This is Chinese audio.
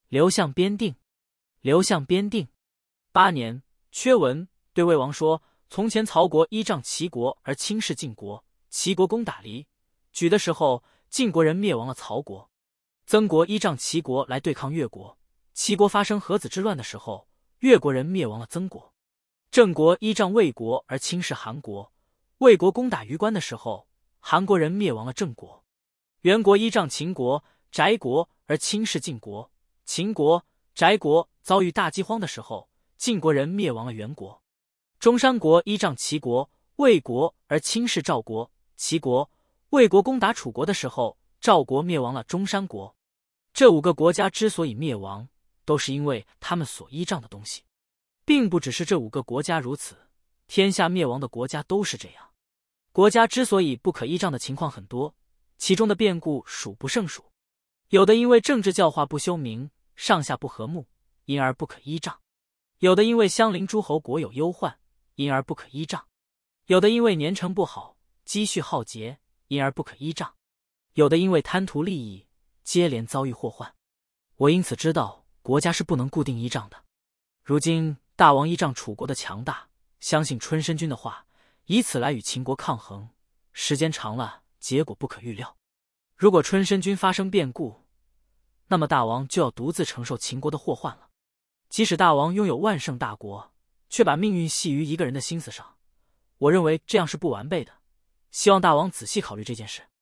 刘向边定。刘向边定8年，阙闻对魏王说：从前曹国依仗齐国而轻视晋国，齐国攻打黎举的时候，晋国人灭亡了曹国。曾国依仗齐国来对抗越国，齐国发生河子之乱的时候，越国人灭亡了曾国。郑国依仗魏国而轻视韩国，魏国攻打于关的时候，韩国人灭亡了郑国。元国依仗秦国、翟国而轻视晋国，秦国、翟国遭遇大饥荒的时候，晋国人灭亡了元国。中山国依仗齐国、魏国而轻视赵国、齐国，魏国攻打楚国的时候，赵国灭亡了中山国。这5个国家之所以灭亡，都是因为他们所依仗的东西，并不只是这5个国家如此，天下灭亡的国家都是这样。国家之所以不可依仗的情况很多，其中的变故数不胜数。有的因为政治教化不修明，上下不和睦，因而不可依仗；有的因为相邻诸侯国有忧患，因而不可依仗；有的因为年成不好，积蓄耗竭，因而不可依仗；有的因为贪图利益，接连遭遇祸患。我因此知道国家是不能固定依仗的。如今大王依仗楚国的强大，相信春申君的话，以此来与秦国抗衡，时间长了，结果不可预料。如果春申君发生变故，那么大王就要独自承受秦国的祸患了。即使大王拥有万乘大国，却把命运系于一个人的心思上，我认为这样是不完备的。希望大王仔细考虑这件事。